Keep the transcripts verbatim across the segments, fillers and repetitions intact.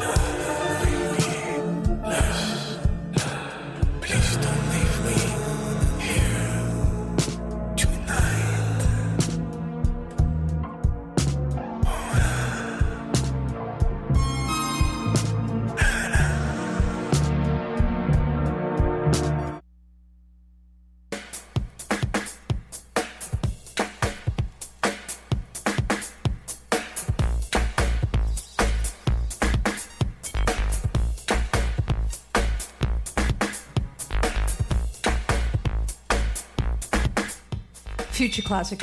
Future Classic.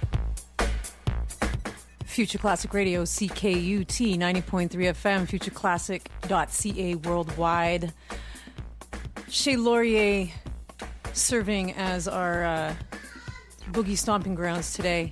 Future Classic Radio, C K U T ninety point three F M, future classic dot c a worldwide. Chez Laurier serving as our uh, boogie stomping grounds today.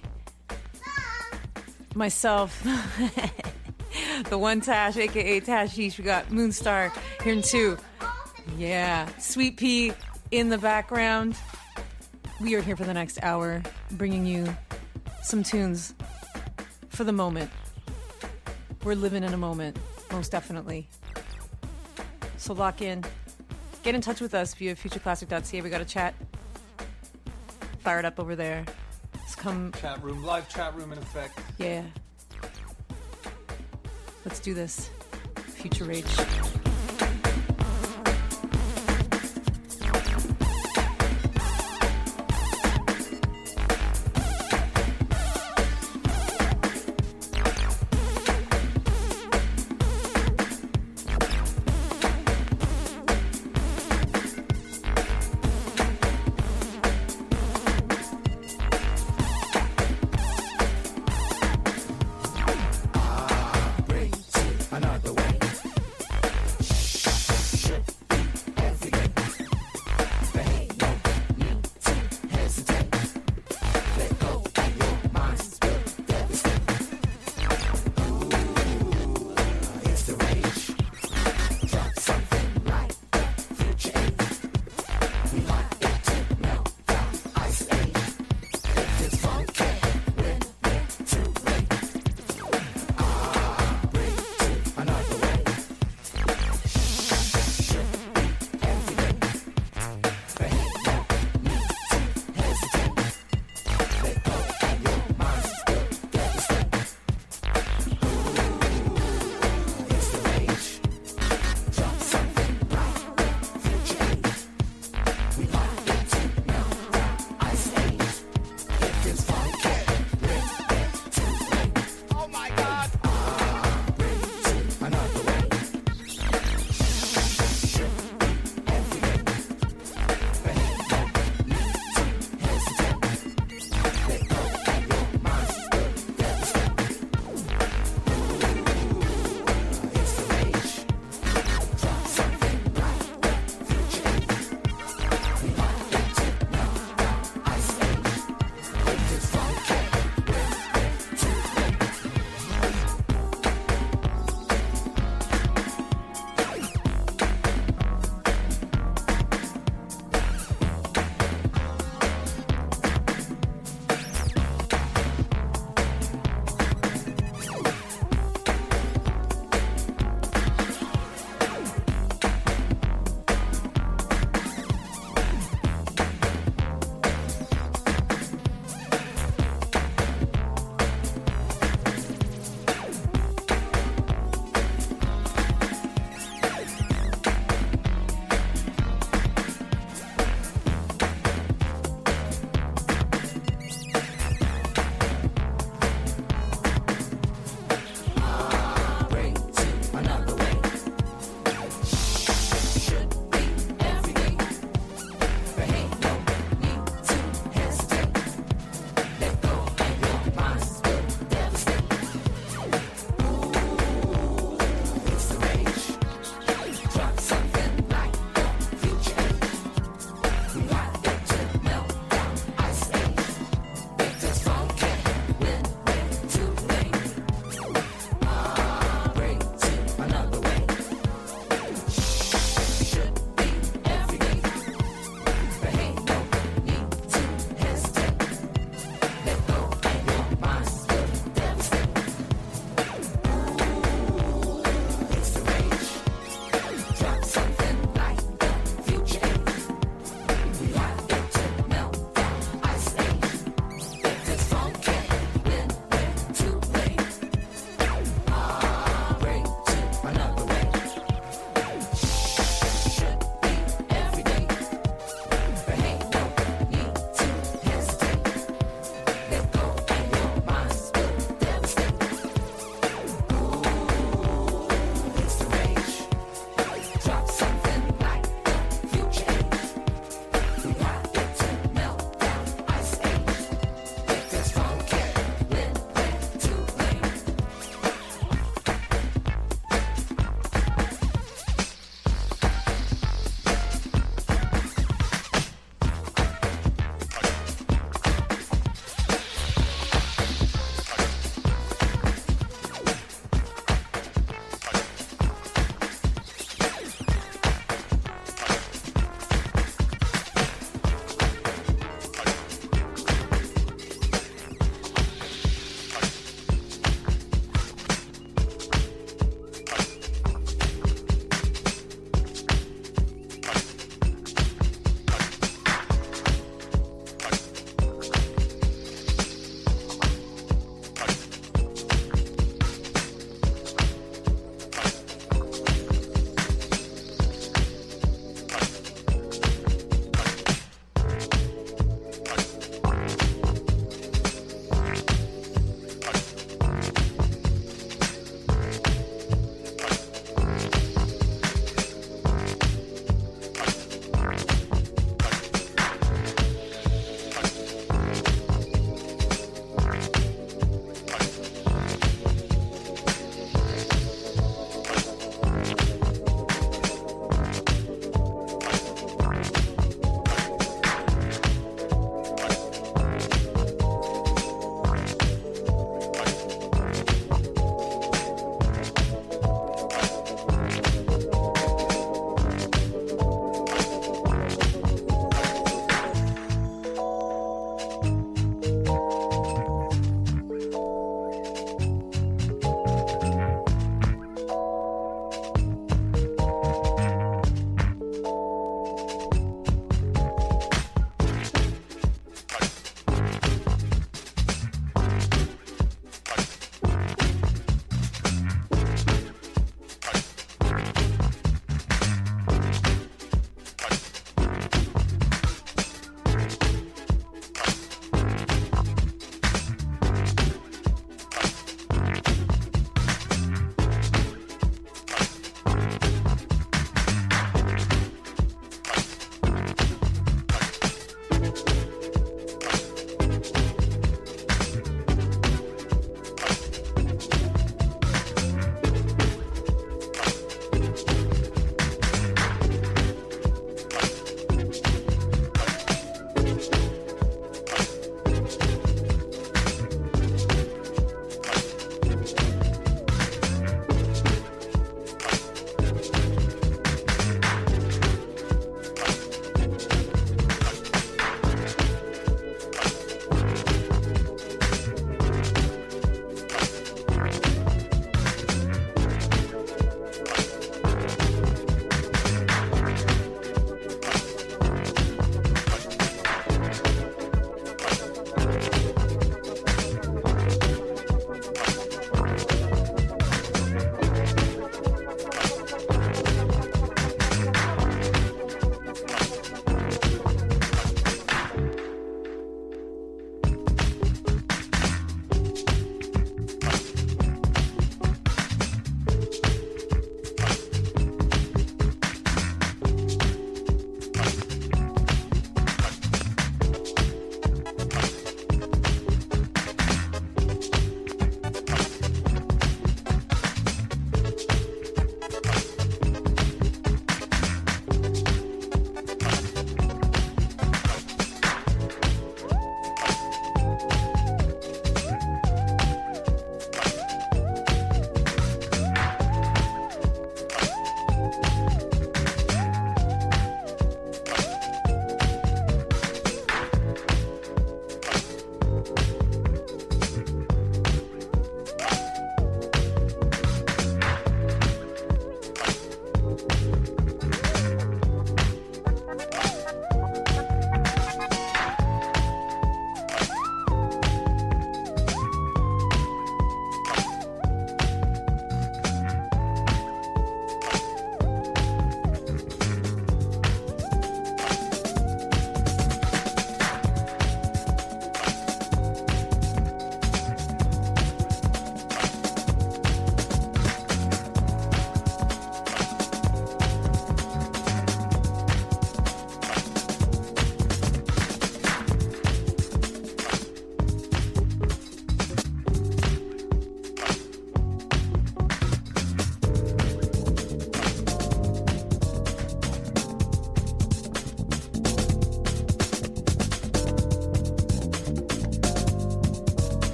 Myself, the one Tash, aka Tashish. We got Moonstar here in two. Yeah, Sweet Pea in the background. We are here for the next hour, bringing you some tunes for the moment. We're living in a moment, most definitely. So lock in. Get in touch with us via future classic dot c a. We got a chat. Fire it up over there. Let's come. Chat room, live chat room in effect. Yeah. Let's do this. Future Rage.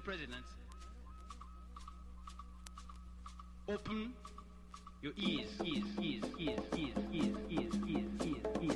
President, open your ears, ears, ears, ears, ears, ears, ears, ears, ears, ears,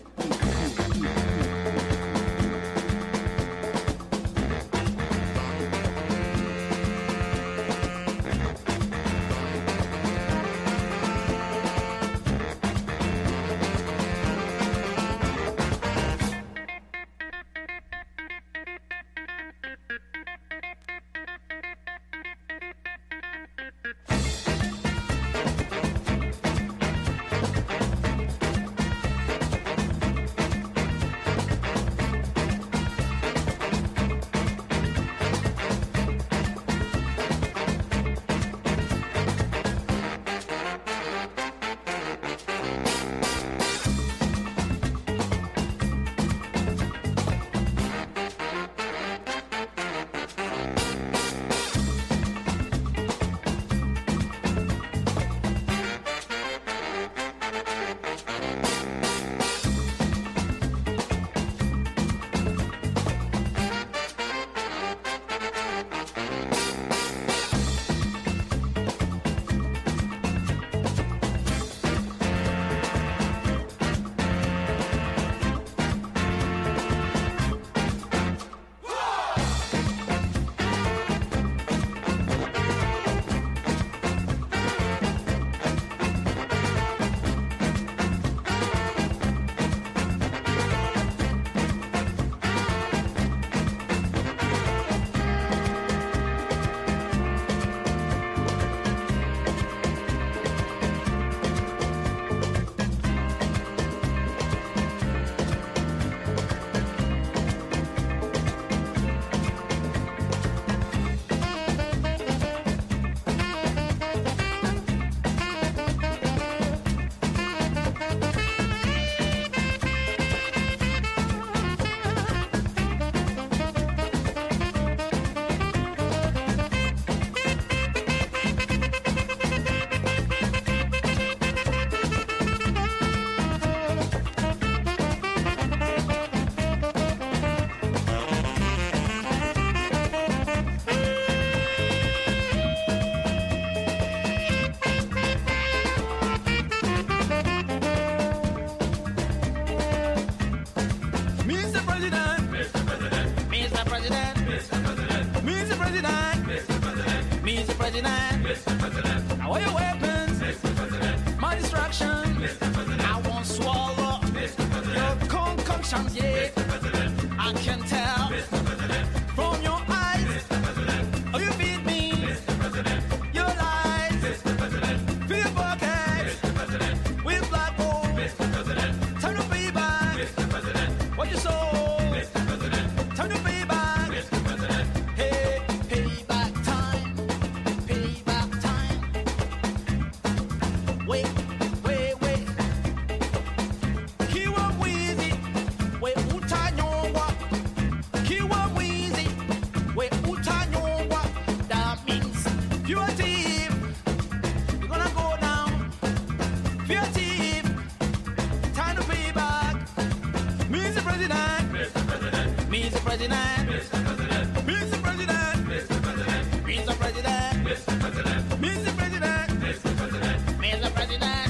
Mister President, Mister President, Mister President, Mister President.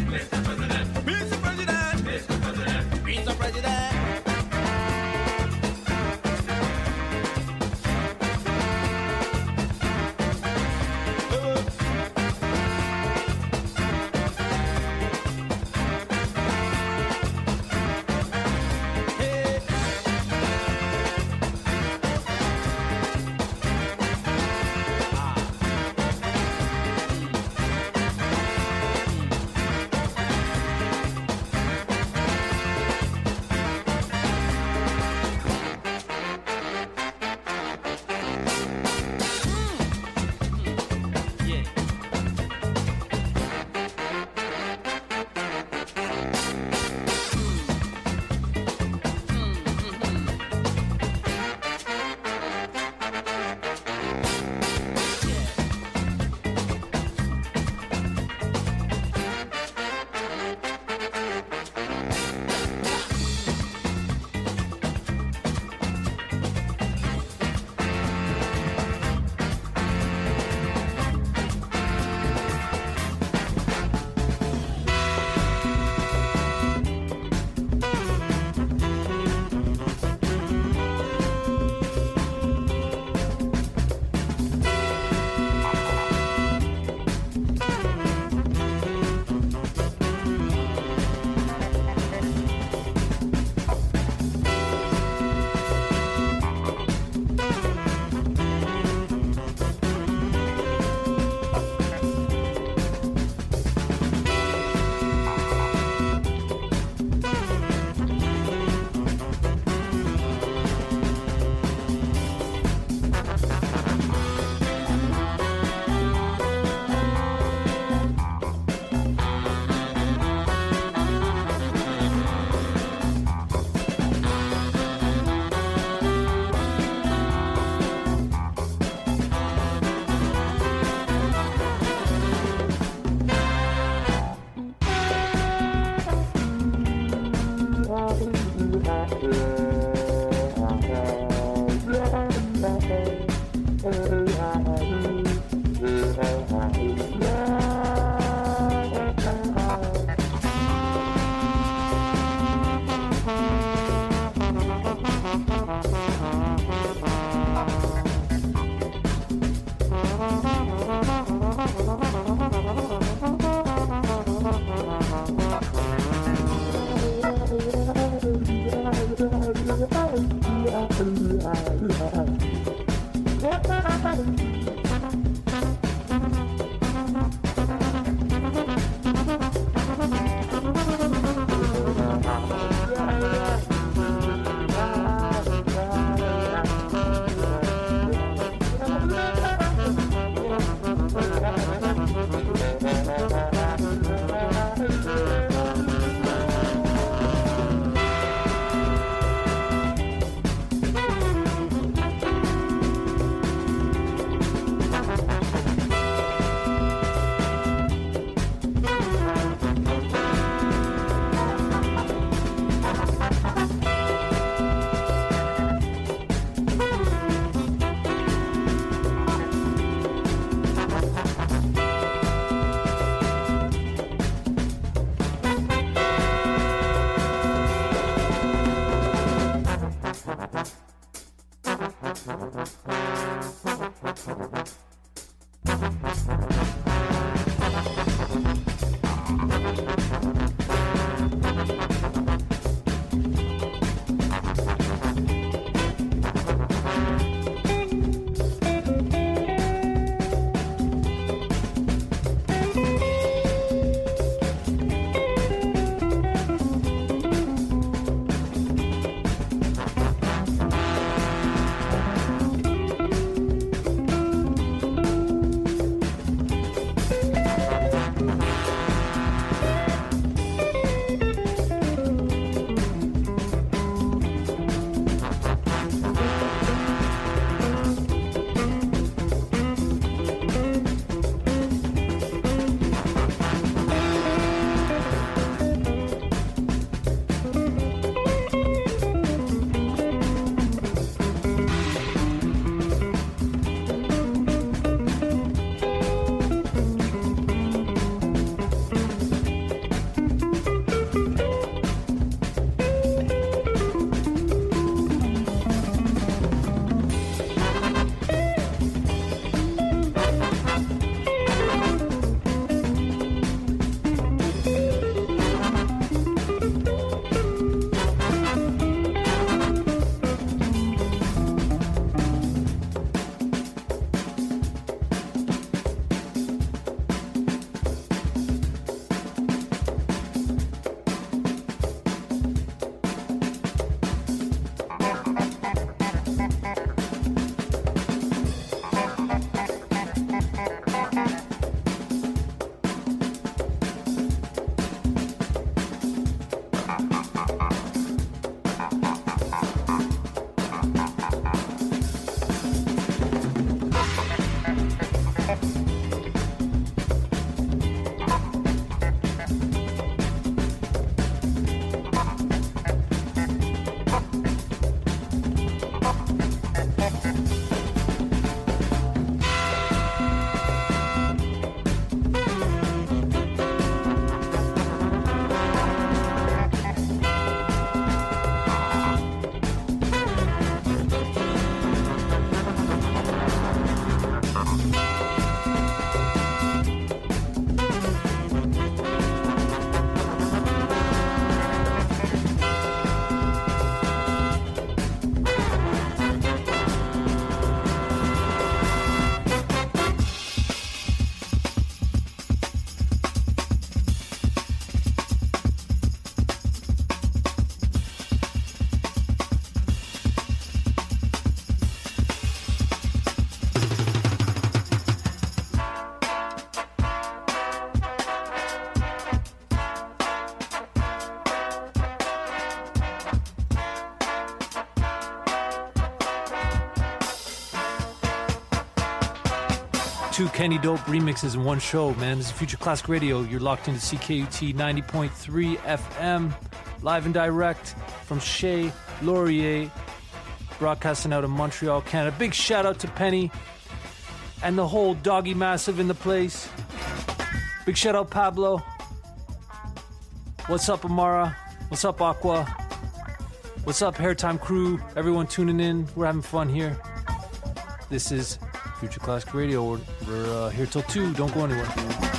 Two Kenny Dope remixes in one show, man. This is Future Classic Radio. You're locked into C K U T ninety point three F M, live and direct from Chez Laurier, broadcasting out of Montreal, Canada. Big shout out to Penny and the whole Doggy Massive in the place. Big shout out Pablo. What's up, Amara? What's up, Aqua? What's up, Hairtime crew? Everyone tuning in. We're having fun here. This is Future Classic Radio, or We're uh, here till two. Don't go anywhere.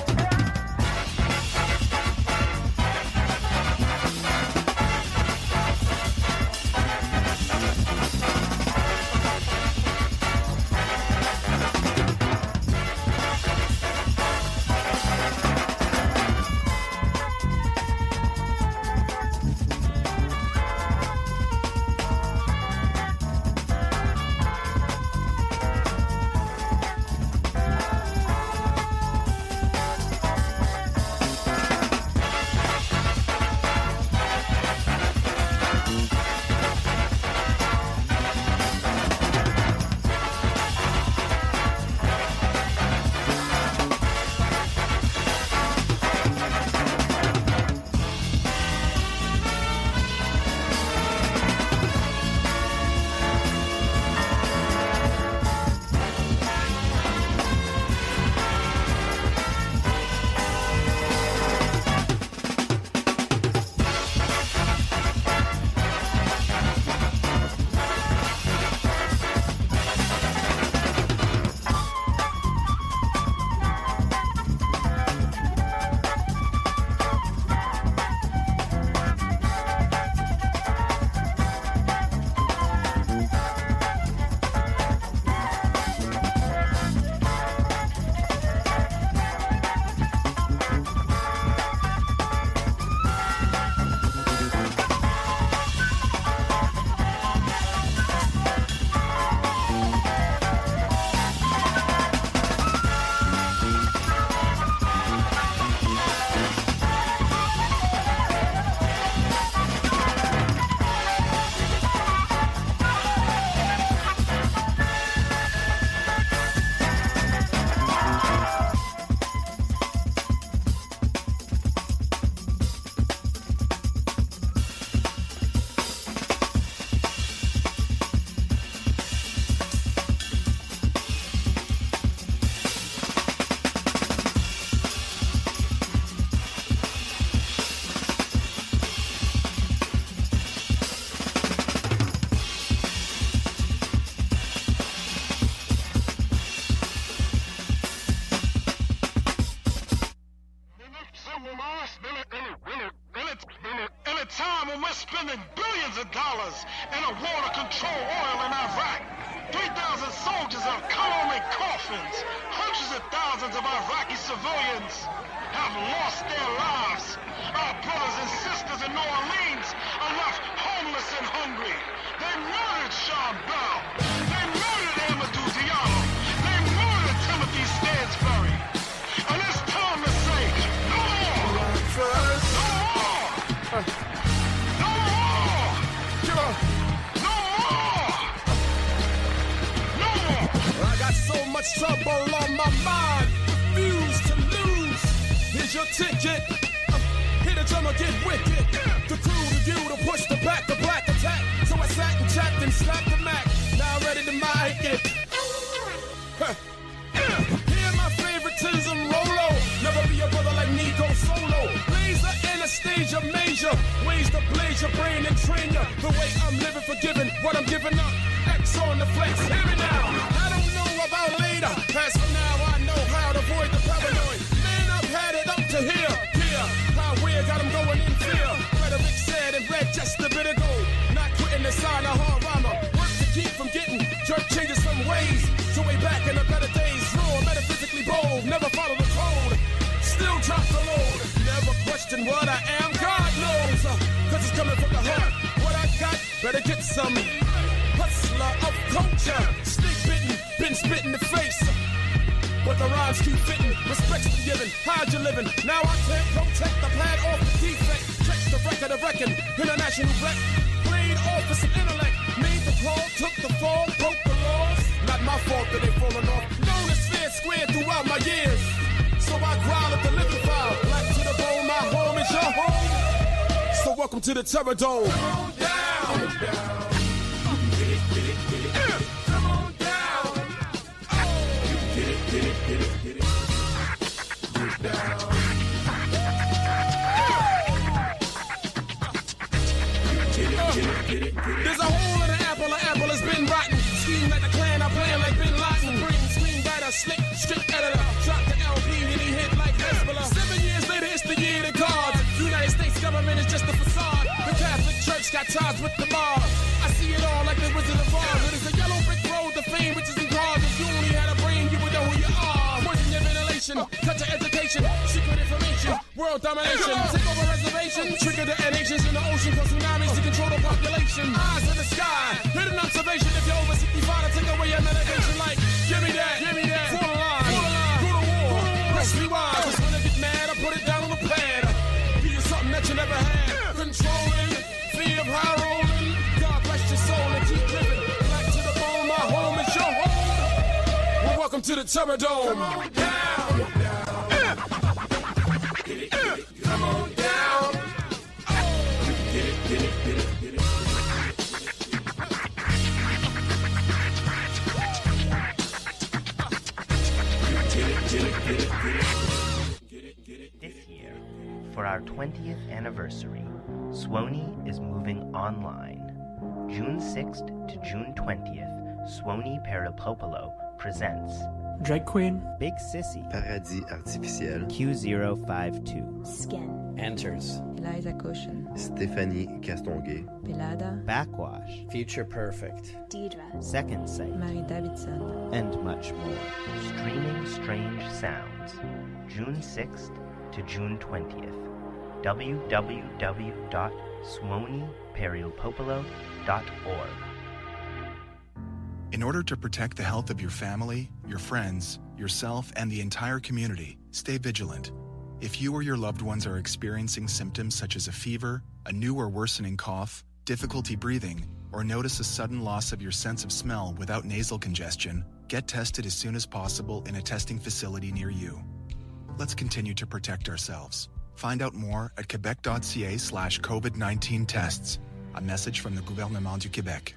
spending billions of dollars in a war to control oil in Iraq. three thousand soldiers have come home in coffins. Hundreds of thousands of Iraqi civilians have lost their lives. Our brothers and sisters in New Orleans are left homeless and hungry. They murdered Sean Bell. They murdered Amadou Diallo. They murdered Timothy Stansbury. And it's time to say, no more! First. No more! Uh, No more! Get on. No more! No more! I got so much trouble on my mind. Refuse to lose. Here's your ticket. Uh, hit a drummer, get wicked. The crew, the you, to push the back, the black attack. So I sat and chapped and slapped the Mac. Now ready to mic it. Huh. Hear my favoritism, Rolo. Never be a brother like Nico Solo. Laser Anastasia major. Ways to blaze your brain and train ya. The way I'm living, forgiving what I'm giving up. X on the flex, hear me now. I don't know about later. As for now, I know how to avoid the paranoid. Man, I've had it up to here. Here, how weird, got 'em going in fear. Rhetoric said and read just a bit ago. Not quitting the sign of hard rhymer. Work to keep from getting jerk changes some ways. So way back in the better days, raw, metaphysically bold. Never follow the code. Still drop the load. Never question what I am. God knows. Uh, Cause it's coming from the heart. What I got, better get some. Hustler of culture. Stick bitten, been spit in the face. But the rhymes keep fitting. Respect's been given. How'd you living? Now I can't protect the pad off the defect. Checks the record of reckon. International wreck. Played off with some intellect. Made the call, took the fall, broke the laws. Not my fault that they falling off. Known as fair square throughout my years. So I growl at the living file. Black to the bone, my home is your home. So welcome to the Terror Dome. Come on down. Come on down. Get it, get it, get it. Yeah. Come on down. Oh. Get it, get it, get it, get it. Get down. Get it, get it, get it, get it. There's a hole in the apple, the apple has been rotten. Scheme like the clan, I plan like Bin Laden. Supreme screen writer, slick, strict editor. got ties with the mob. I see it all like the Wizard of Oz. It is a yellow brick road, the fame, riches and cars. If you only had a brain, you would know who you are. Poison your ventilation, cut your education, secret information, world domination. Take over reservations, trigger detonations in the ocean for tsunamis to control the population. Eyes in the sky, hidden observation. If you're over sixty-five, I take away your medication. Like, give me that, give me that. Full line, full line, go to war. Press rewind. Just when I get mad, I put it down on the pad. Give you something that you never had. Controlling, fear of high rolling. God bless your soul and keep living. Back to the bone, my home is your home. Well, welcome to the Terrordome. Come on down. Get it, get it, come on down. Get it, get it, get it, get it. This year, for our twentieth anniversary, Swanee is moving online. June sixth to June twentieth, Swanee Peripopolo presents Drag Queen, Big Sissy, Paradis Artificiel, Q zero five two, Skin, Enters, Eliza Cushion, Stéphanie Castonguay, Pelada, Backwash, Future Perfect, Deidre, Second Sight, Mary Davidson, and much more. Streaming Strange Sounds, June sixth to June twentieth. w w w dot swanee peripopolo dot org. In order to protect the health of your family, your friends, yourself, and the entire community, stay vigilant. If you or your loved ones are experiencing symptoms such as a fever, a new or worsening cough, difficulty breathing, or notice a sudden loss of your sense of smell without nasal congestion, get tested as soon as possible in a testing facility near you. Let's continue to protect ourselves. Find out more at quebec.ca slash COVID nineteen tests. A message from the Gouvernement du Québec.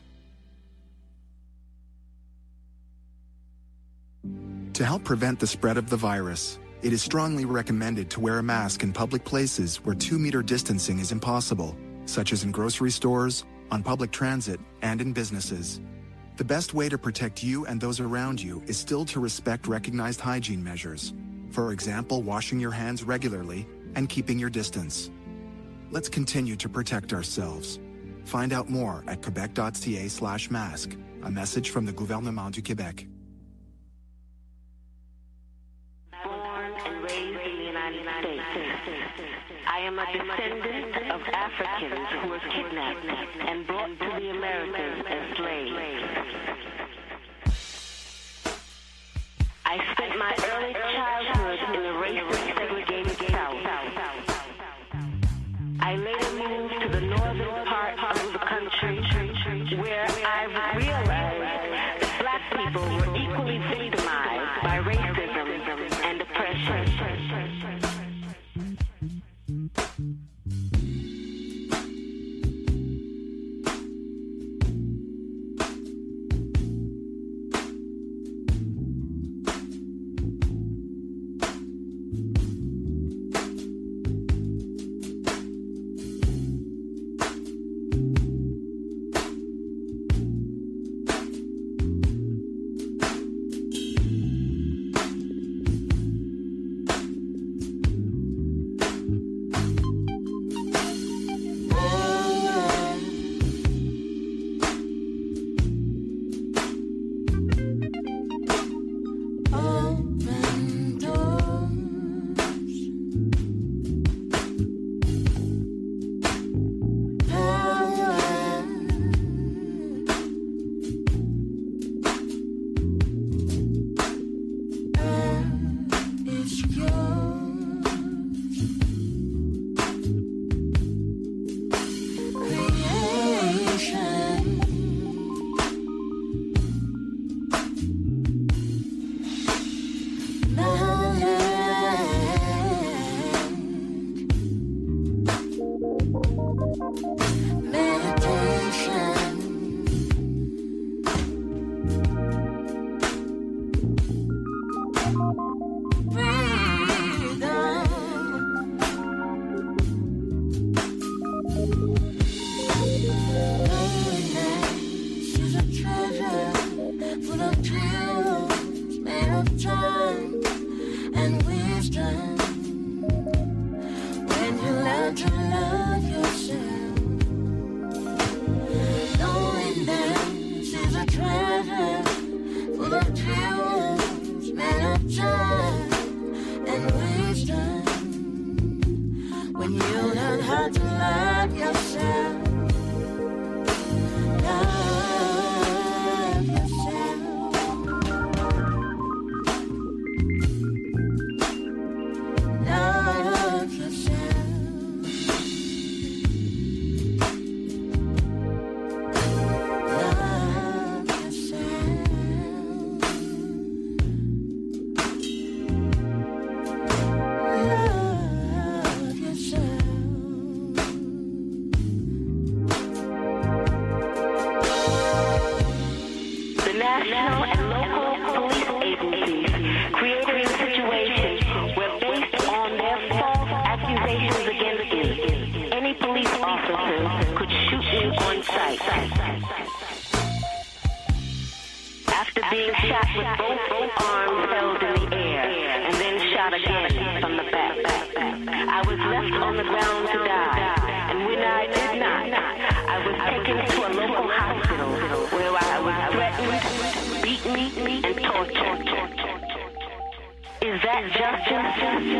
To help prevent the spread of the virus, it is strongly recommended to wear a mask in public places where two-meter distancing is impossible, such as in grocery stores, on public transit, and in businesses. The best way to protect you and those around you is still to respect recognized hygiene measures. For example, washing your hands regularly and keeping your distance. Let's continue to protect ourselves. Find out more at quebec.ca slash mask. A message from the Gouvernement du Québec. Born and raised in the United States, I am a descendant of Africans who were kidnapped and brought to the Americas as slaves. I spent my early childhood in the racist, segregated South. I later moved to the northern part of the country, where I realized that black people were equally victimized by racism and oppression. to love yourself. shot again from the back. I was left on the ground to die, and when I did not, I was taken to a local hospital where I was threatened, beaten, and tortured. Is that justice?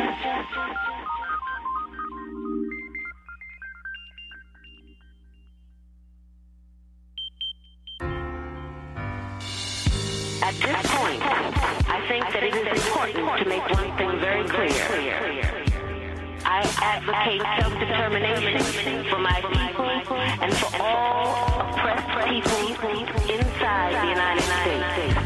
At this point, I think that it is important to make one thing very clear. I advocate self-determination for my people and for all oppressed people inside the United States.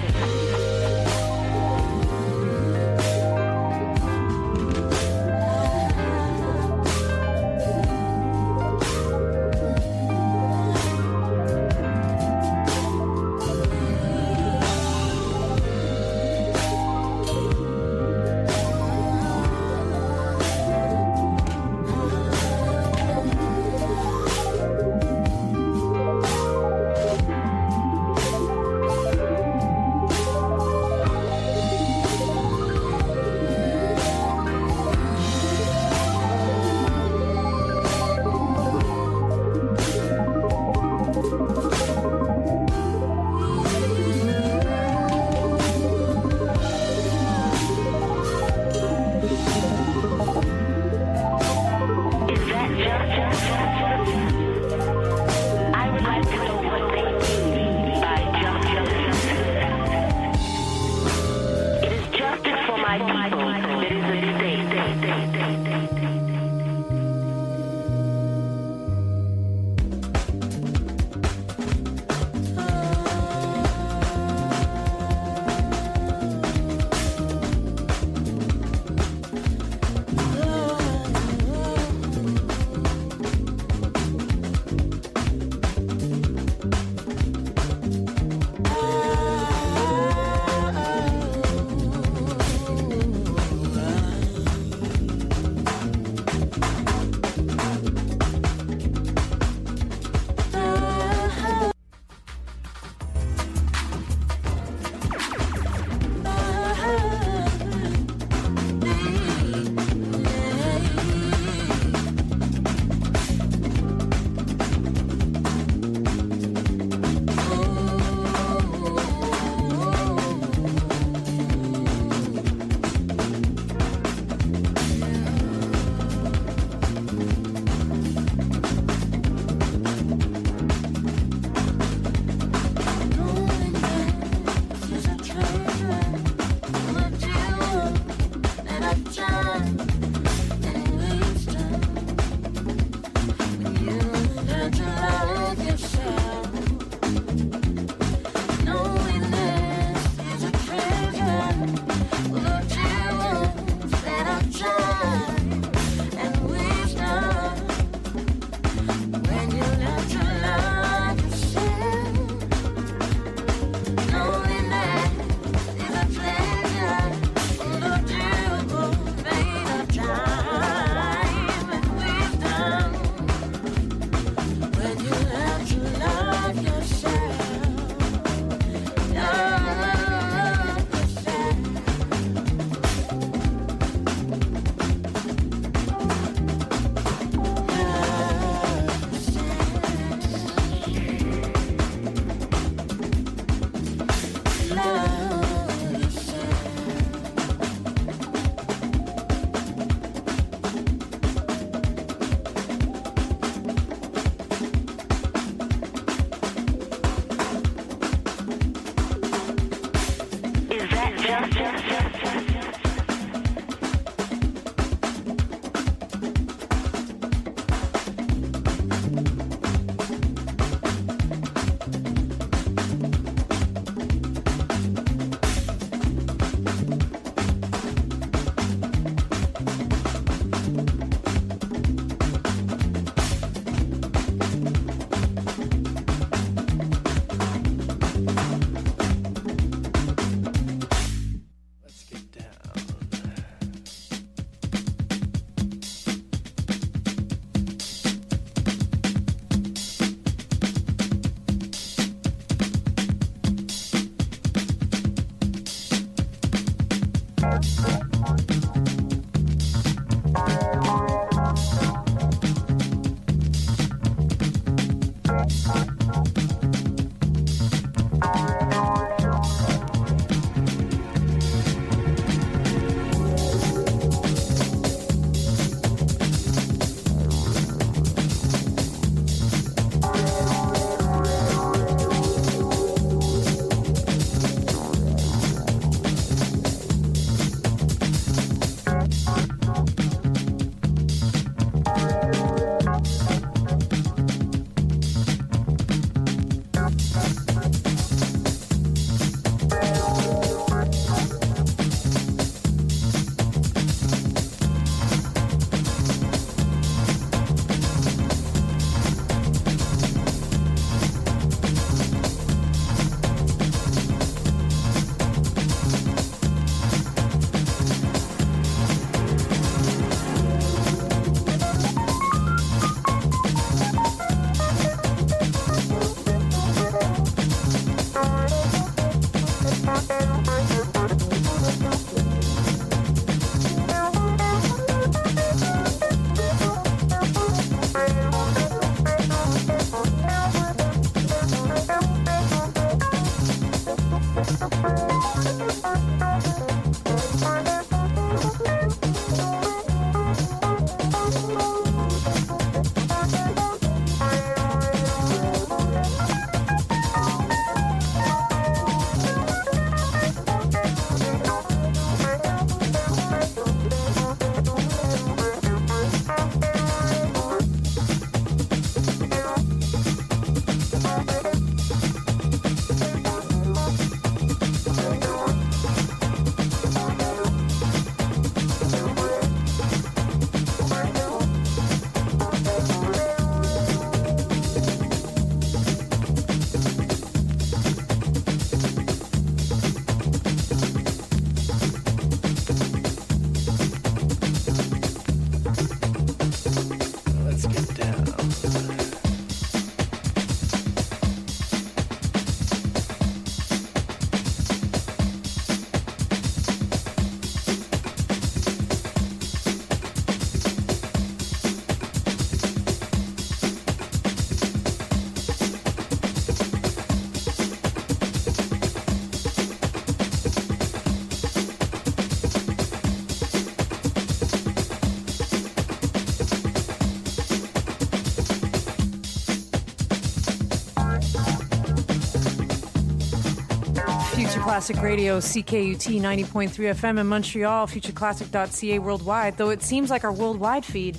Future Classic Radio, C K U T ninety point three F M in Montreal, future classic dot c a worldwide, though it seems like our worldwide feed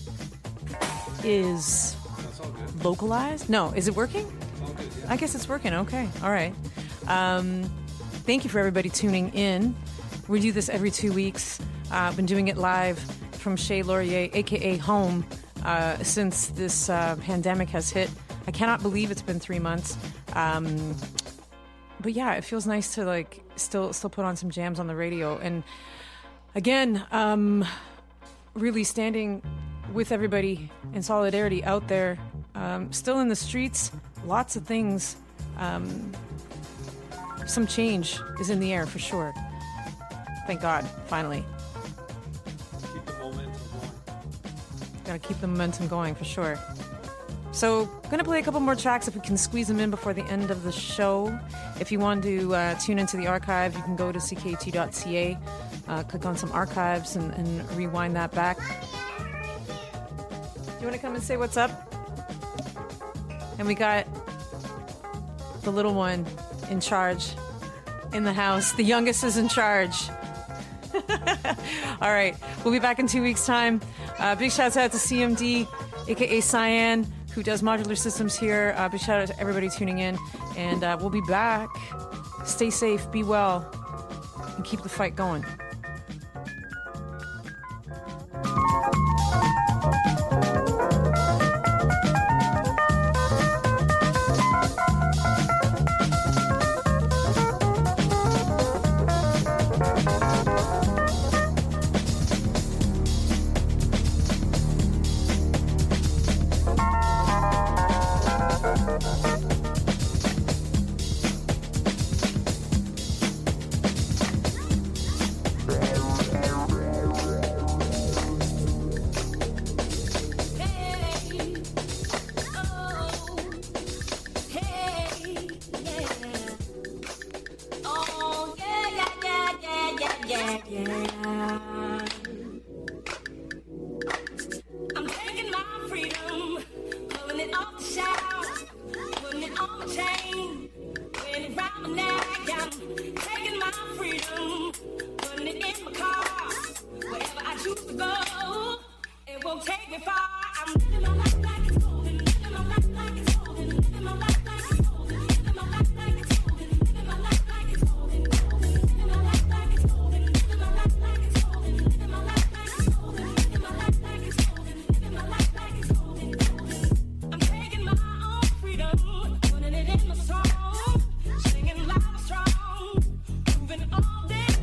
is localized. No, is it working? I guess it's working. Okay. All right. Um, thank you for everybody tuning in. We do this every two weeks. I've uh, been doing it live from Chez Laurier, a k a. home, uh, since this uh, pandemic has hit. I cannot believe it's been three months. Um, but yeah, it feels nice to like still still put on some jams on the radio. And again, um, really standing with everybody in solidarity out there, um, still in the streets, lots of things. Um, some change is in the air for sure. Thank God, finally. Keep the momentum going. Gotta keep the momentum going for sure. So, gonna play a couple more tracks if we can squeeze them in before the end of the show. If you want to uh, tune into the archive, you can go to c k t dot c a, uh, click on some archives, and, and rewind that back. You want to come and say what's up? And we got the little one in charge in the house. The youngest is in charge. All right, we'll be back in two weeks' time. Uh, big shouts out to C M D, aka Cyan, who does modular systems here. Uh, big shout out to everybody tuning in, and uh, we'll be back. Stay safe, be well, and keep the fight going.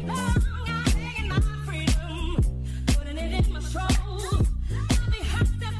Have to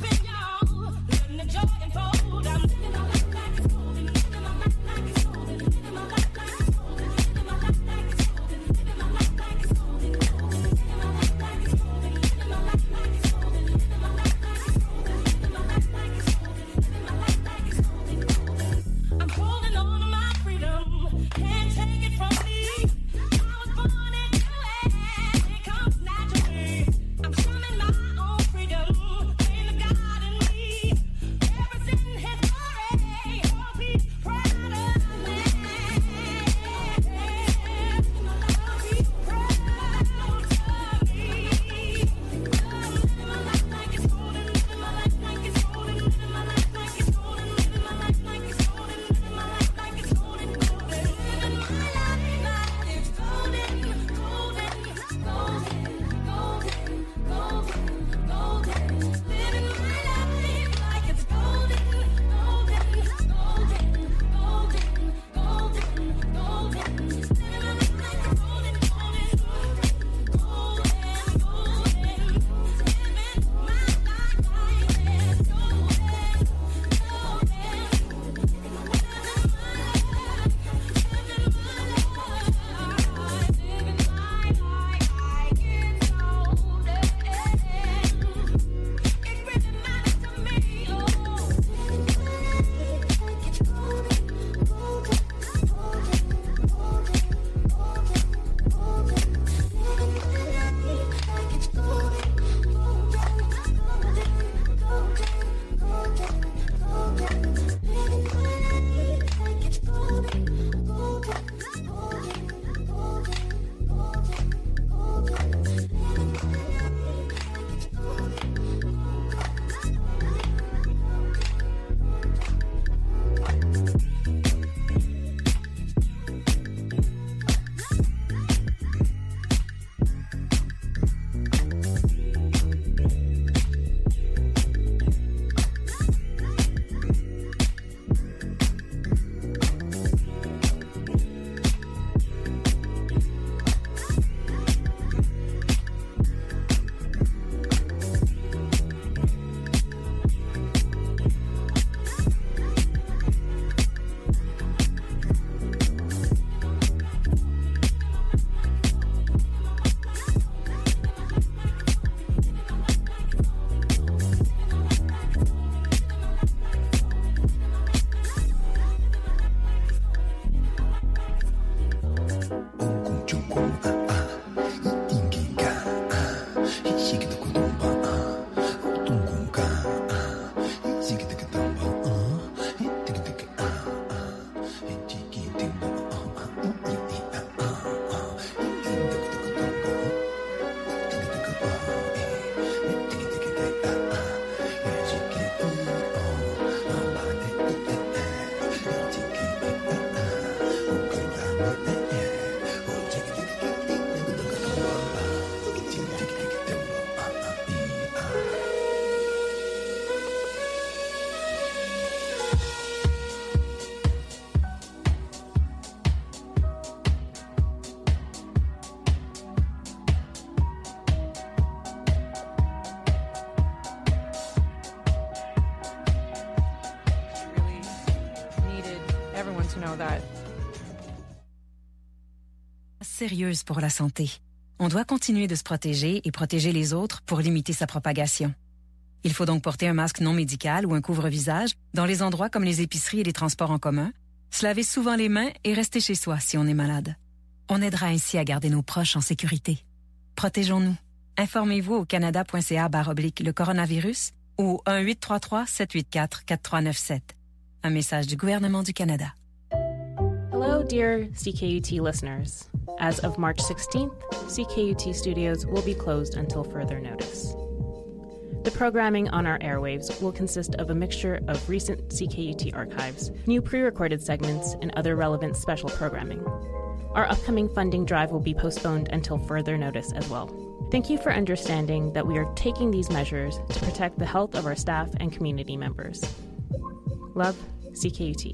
Sérieuse pour la santé. On doit continuer de se protéger et protéger les autres pour limiter sa propagation. Il faut donc porter un masque non médical ou un couvre-visage dans les endroits comme les épiceries et les transports en commun, se laver souvent les mains et rester chez soi si on est malade. On aidera ainsi à garder nos proches en sécurité. Protégeons-nous. Informez-vous au canada.ca barre oblique le coronavirus ou un huit trois trois sept huit quatre quatre trois neuf sept. Un message du gouvernement du Canada. Hello, dear C K U T listeners. As of March sixteenth, C K U T studios will be closed until further notice. The programming on our airwaves will consist of a mixture of recent C K U T archives, new pre-recorded segments, and other relevant special programming. Our upcoming funding drive will be postponed until further notice as well. Thank you for understanding that we are taking these measures to protect the health of our staff and community members. Love, C K U T.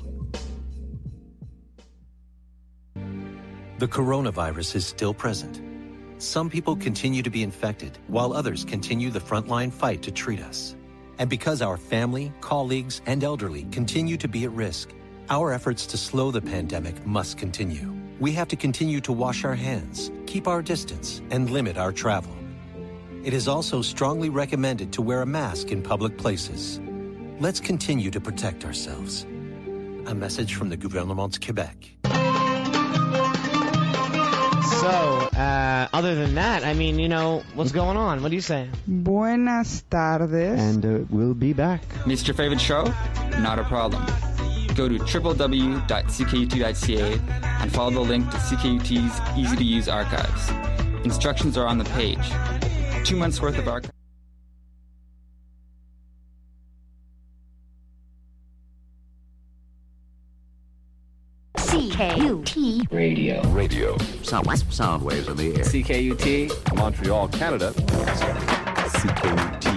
The coronavirus is still present. Some people continue to be infected, while others continue the frontline fight to treat us. And because our family, colleagues, and elderly continue to be at risk, our efforts to slow the pandemic must continue. We have to continue to wash our hands, keep our distance, and limit our travel. It is also strongly recommended to wear a mask in public places. Let's continue to protect ourselves. A message from the Gouvernement du Québec. So, uh, other than that, I mean, you know, what's going on? What do you say? Buenas tardes. And uh, we'll be back. Missed your favorite show? Not a problem. Go to w w w dot c k u t dot c a and follow the link to C K U T's easy-to-use archives. Instructions are on the page. Two months' worth of archives. C K U T Radio. Radio. Sound, sound waves in the air. C K U T. Montreal, Canada. C K U T.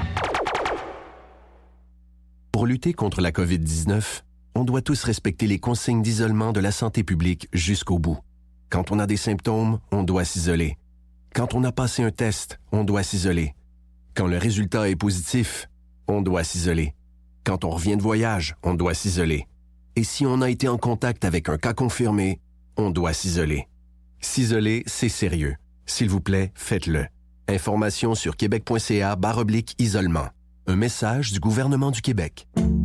Pour lutter contre la covid dix-neuf, on doit tous respecter les consignes d'isolement de la santé publique jusqu'au bout. Quand on a des symptômes, on doit s'isoler. Quand on a passé un test, on doit s'isoler. Quand le résultat est positif, on doit s'isoler. Quand on revient de voyage, on doit s'isoler. Et si on a été en contact avec un cas confirmé, on doit s'isoler. S'isoler, c'est sérieux. S'il vous plaît, faites-le. Information sur québec point c a barre oblique isolement. Un message du gouvernement du Québec.